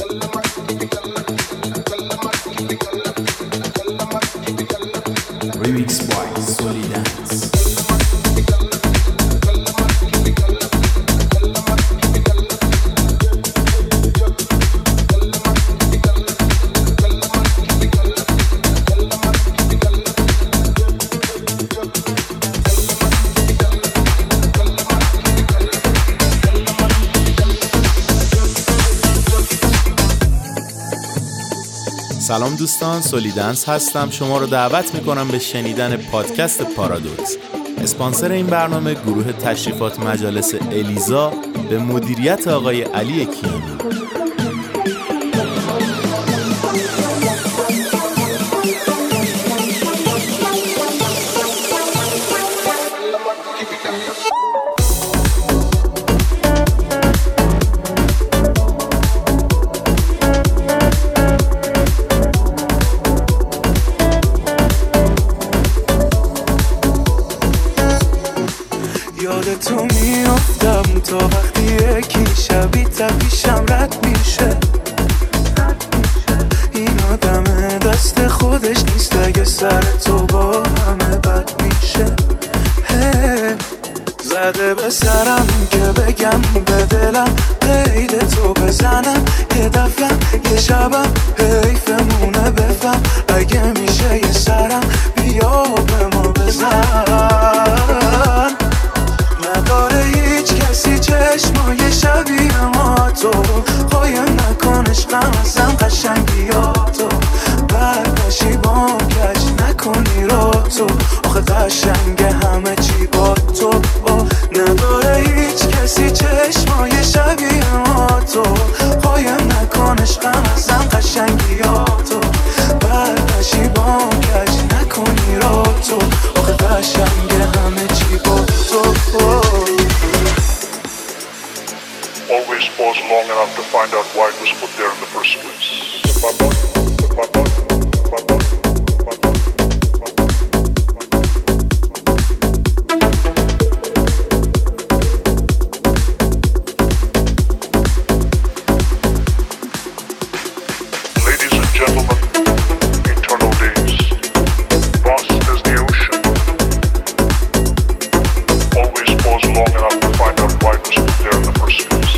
Remix by Solidance. سلام دوستان، سولیدنس هستم. شما رو دعوت میکنم به شنیدن پادکست پارادوکس. اسپانسر این برنامه گروه تشریفات مجالس الیزا به مدیریت آقای علی کیانی. تو میافتم تا وقتی یکی شبی پیشم رد میشه. این آدم دست خودش نیست، اگه سر تو با همه بد میشه. زده به سرم که بگم به دلم قید تو بزنم، یه دفعه یه شبم حیفمونه بفهم. اگه میشه یه سرم بیا به ما بزن. نداره هیچ کسی چشمای شبیه ما تو، قایم نکن عشقم ازم قشنگیاتو. برداشی بام کج نکنی رو تو، آخه قشنگ همه چی با تو. نداره هیچ کسی چشمای شبیه ما تو، قایم نکن عشقم ازم قشنگیاتو. برداشی بام کج نکنی رو تو، آخه قشنگ همه چی با تو. Always pause long enough to find out why it was put there in the first place. Ladies and gentlemen, eternal days, vast as the ocean. Always pause long enough to find out why it was put there in the first place.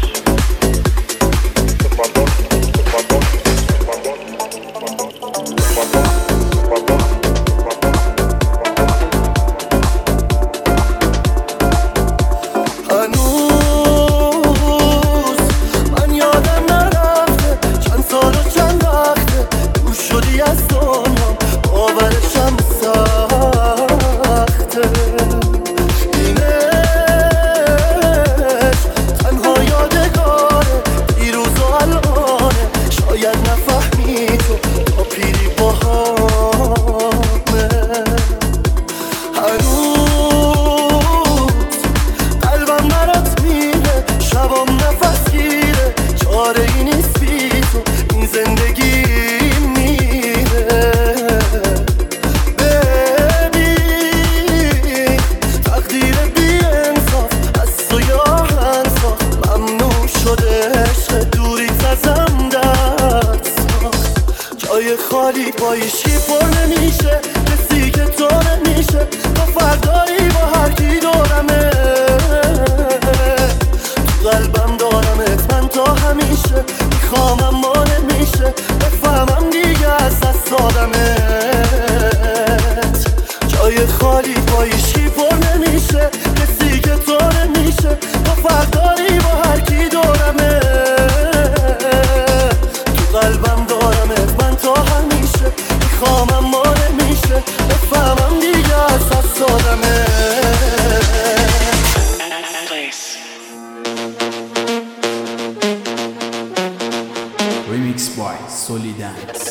Remix by Solidance.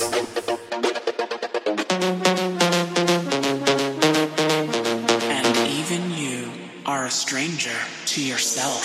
And even you are a stranger to yourself.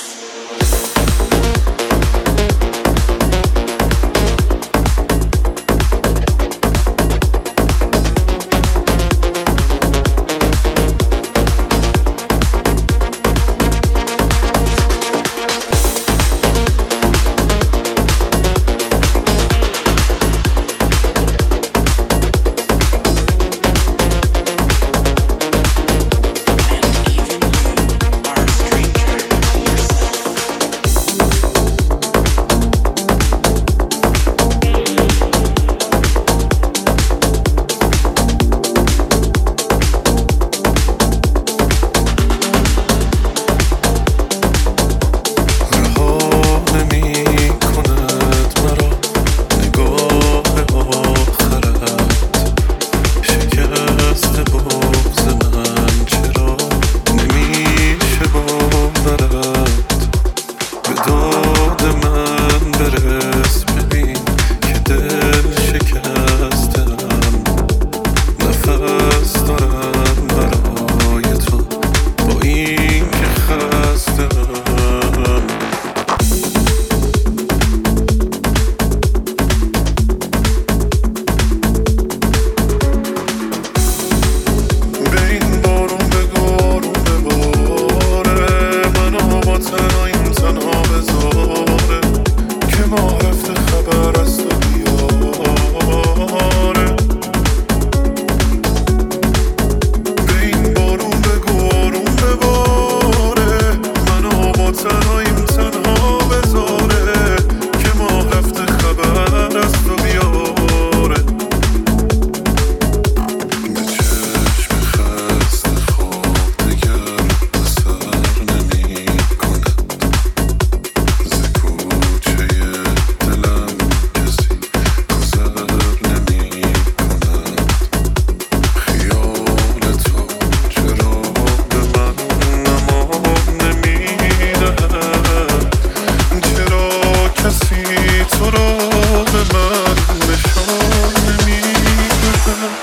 من نشان نمیدن.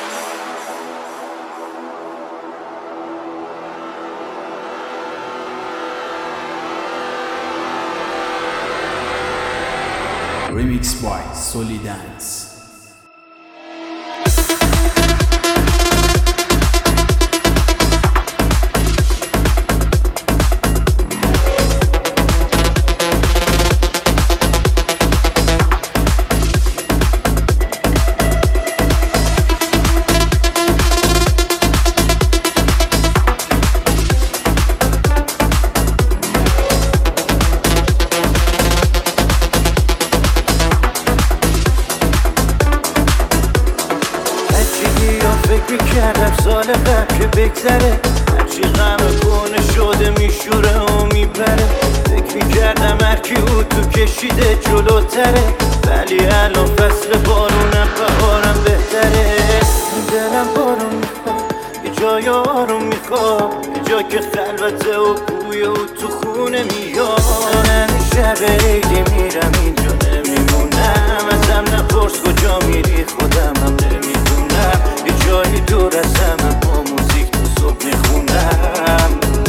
Remix by Solidance. کردم سال قبل که بگذره، هرچی غم کنه شده میشوره و میبره. فکر میکردم هرکی او تو کشیده جلوتره، ولی الان فصل بارونم بهارم بهتره. دلم بارون میخواد، یه جای آروم میخواد، یه جا که خلوته و بوی او تو خونه میاد. همیشه به عیدی میرم اینجا نمیمونم، ازم نپرس کجا میری خودم هم نمیدونم. یه جایی دور از همه با موزیک تو صبح میخونم.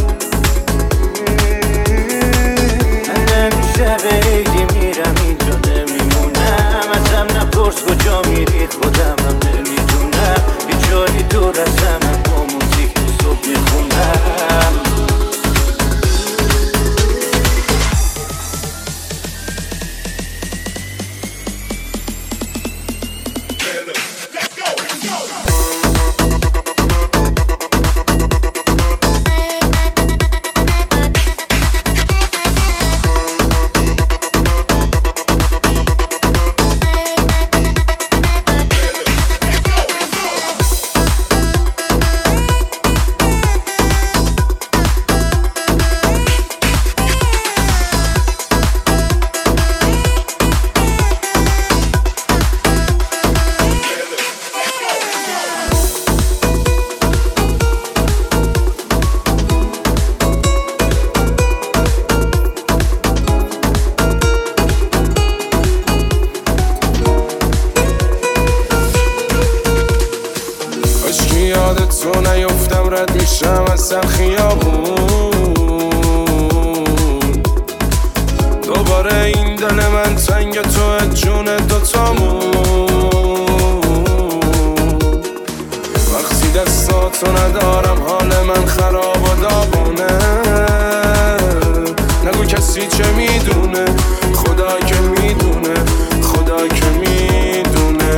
همیشه به عیدی میرم اینجا نمیمونم، ازم نپرس کجا میری خودم هم نمیدونم. یه جایی دور از همه با موزیک تو صبح میخونم. تو نیفتم رد میشم از سر خیابون. دوباره این دل من تنگ تو جون دوتامون. وقتی دستاتو ندارم حال من خراب و داغونه. نگو کسی چه میدونه، خدا که میدونه، خدا که میدونه.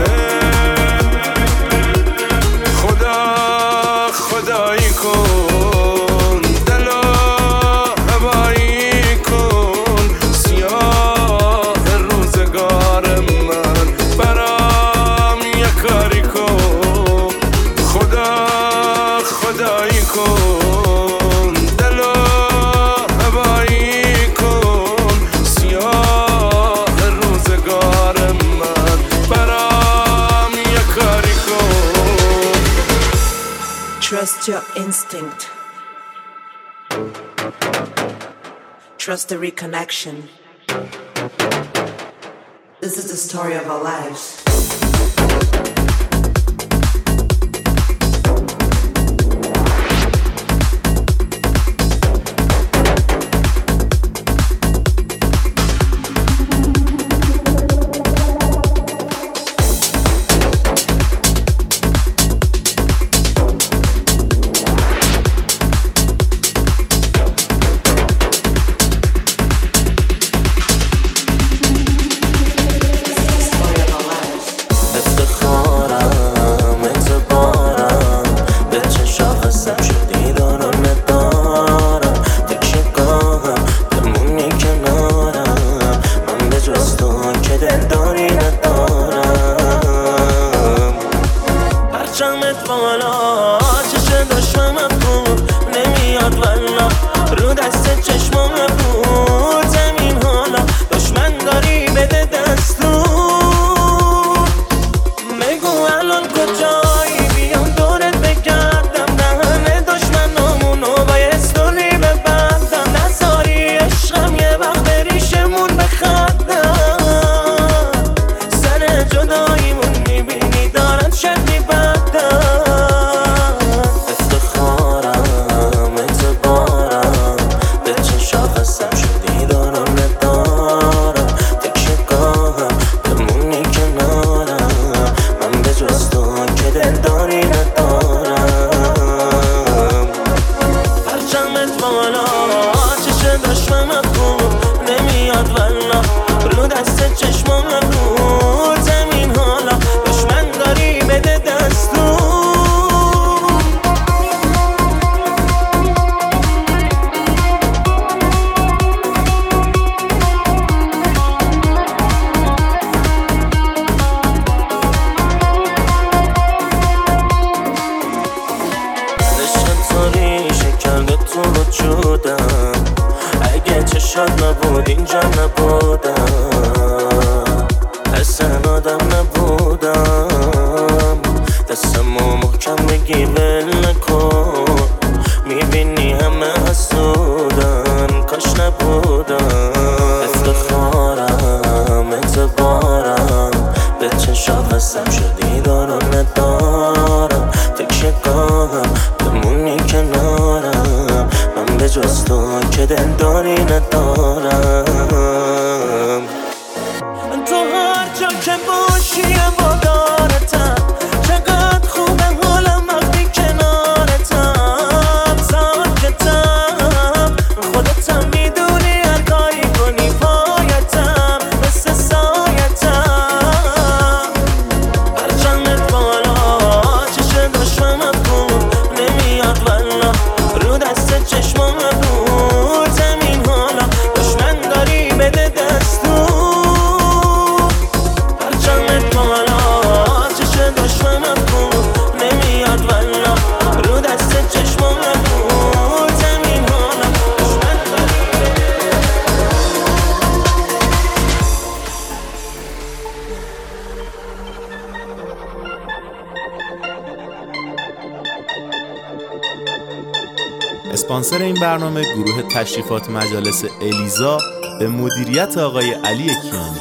خدایی کن دلو هوایی کن، سیاه روزگار من برام یه کاری کن. خدایی کن دلو هوایی کن، سیاه روزگار من برام یه کاری کن. Trust your instinct. Trust the reconnection. This is the story of our lives. بود اینجا نبودم، اصلا آدم نبودم. دستمو محکم بگی ول نکن، میبینی همه حسودن، کاش نبودم. افتخارم اعتبارم به چشات قسم شدی دارو ندارم. تکیه گاهم بمونی کنارم، من به جز تو که دلداری ندارم. تو هر جا که باشی وادارتم، چقدر خوبه حالم وقتی کنارتم. ساکتم خودتم میدونی هر کاری کنی پایتم، مثل سایتم. هرچندت بالا چشم دشمنت بود نمیاد والا، رو دست چشمام بود زمین حالا دشمن داری بده دستور. هرچندت بالا چشم دشمنت بود نمیاد والا، رو دست چشمام بود زمین حالا دشمن داری بده. اسپانسر این برنامه گروه تشریفات مجالس الیزا به مدیریت آقای علی کیانی.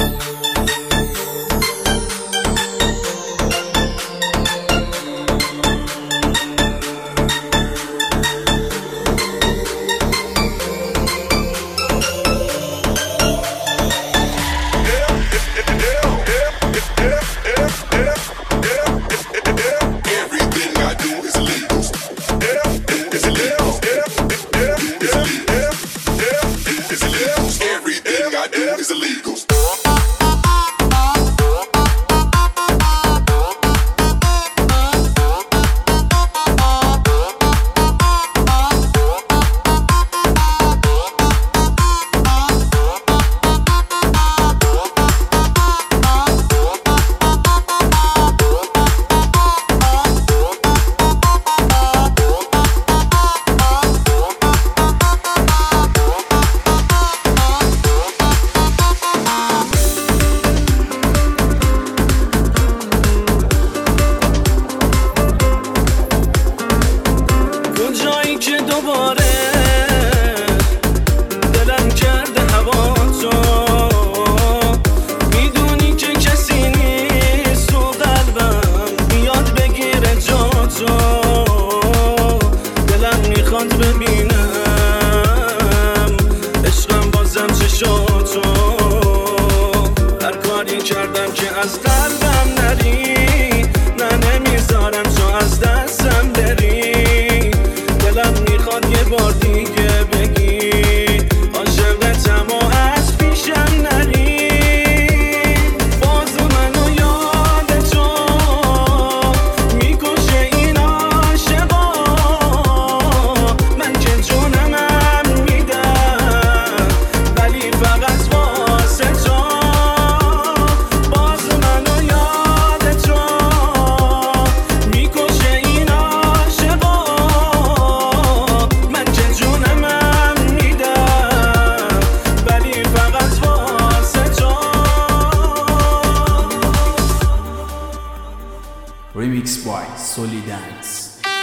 Remix by Solidance.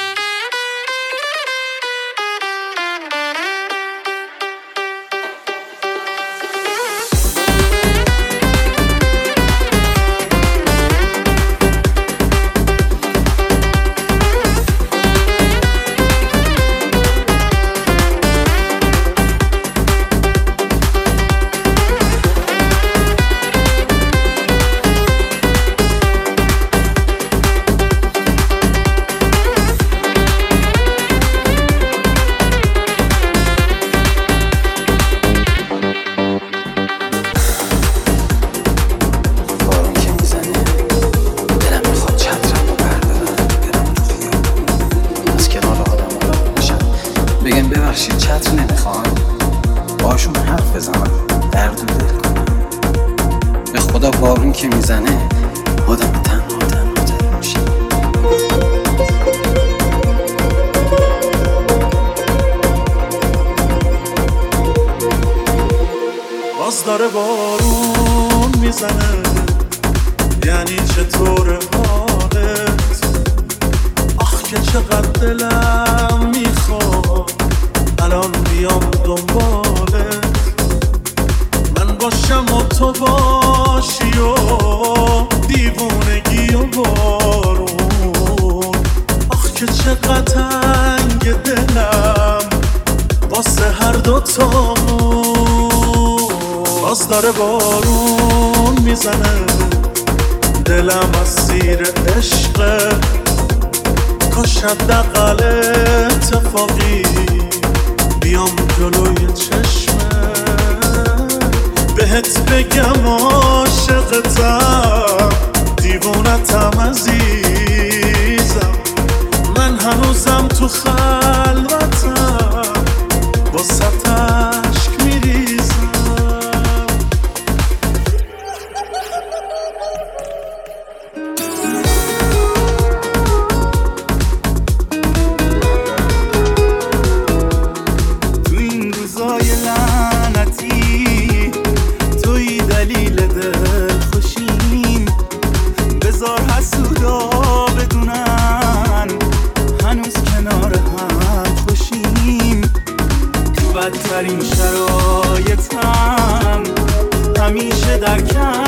چتر نمیخوام باشون حرف بزنم، درد و دل کنم. به خدا بارون که میزنه آدم تنها دل میشه. باز داره بارون میزنه، یعنی چطور حالت؟ آخ که چقدر دلم میخواد الان بیام دنبالت، من باشم و تو باشی و دیوونگی و بارون. آخ که چقدر تنگ دلم واسه هر دوتامون. باز داره بارون میزنه، دلم اسیر عشقه، کاش حداقل اتفاقی بیام جلوی چشمه بهت بگم عاشقتم، دیوونتم عزیزم، من هنوزم تو خلوتم واسه عشق میریزم. تو این روزای لعنتی توی دلیل دل خوشیم، بذار حسودا بدونن هنوز کنار هم خوشیم. تو بدترین شرایطم همیشه در کنارم